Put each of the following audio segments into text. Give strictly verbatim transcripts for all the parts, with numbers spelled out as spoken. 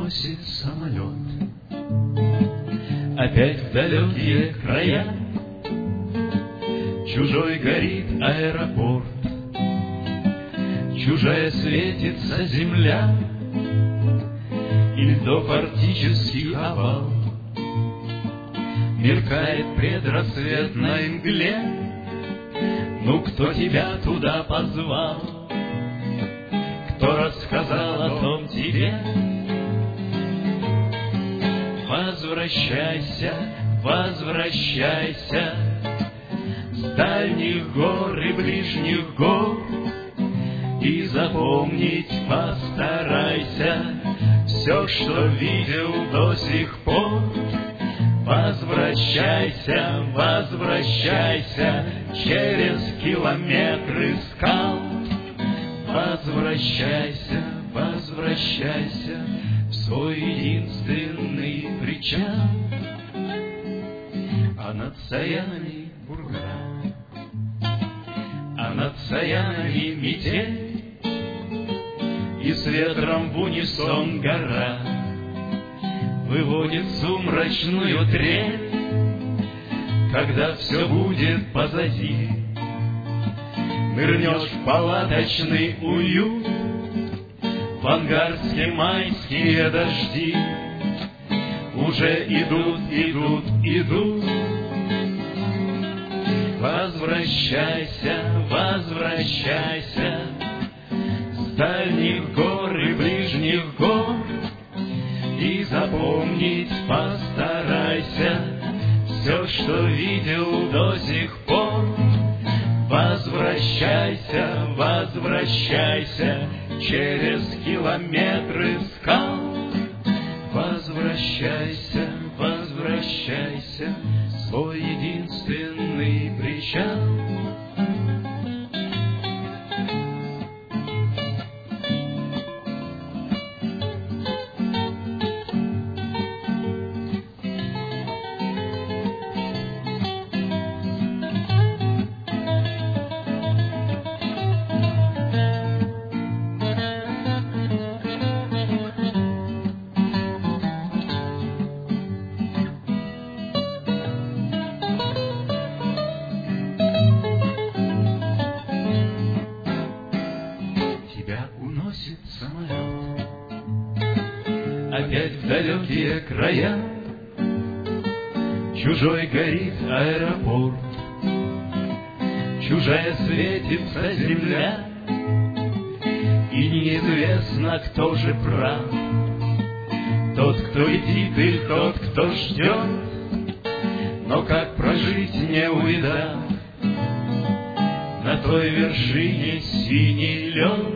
уносит самолет опять в далекие края. Чужой горит аэропорт, чужая светится земля, и льдов арктический овал меркает предрассветной мгле. Ну, кто тебя туда позвал? Кто рассказал о том тебе? Возвращайся, возвращайся с дальних гор и ближних гор, и запомнить постарайся все, что видел до сих пор. Возвращайся, возвращайся через километры скал. Возвращайся, возвращайся в свой единственный причал. А над Саянами бурга, а над Саянами метель, и с ветром в унисон гора выводит сумрачную трель. Когда все будет позади, нырнешь в палаточный уют, в ангарские майские дожди уже идут, идут, идут. Возвращайся, возвращайся с дальних гор и ближних гор, и запомнить постарайся все, что видел до сих пор. Возвращайся, возвращайся через километры скал. Возвращайся, возвращайся в свой единственный причал. Уносит самолет опять в далекие края. Чужой горит аэропорт, чужая светится земля, и неизвестно, кто же прав, тот, кто летит, или тот, кто ждет. Но как прожить, не увидав на той вершине синий лед?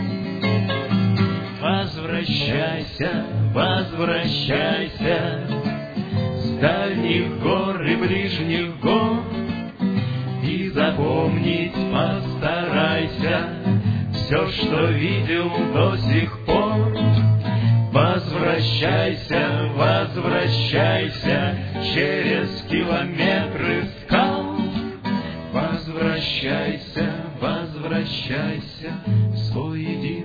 Возвращайся, возвращайся с дальних гор и ближних гор, и запомнить постарайся все, что видел до сих пор. Возвращайся, возвращайся через километры скал. Возвращайся, возвращайся в свой единственный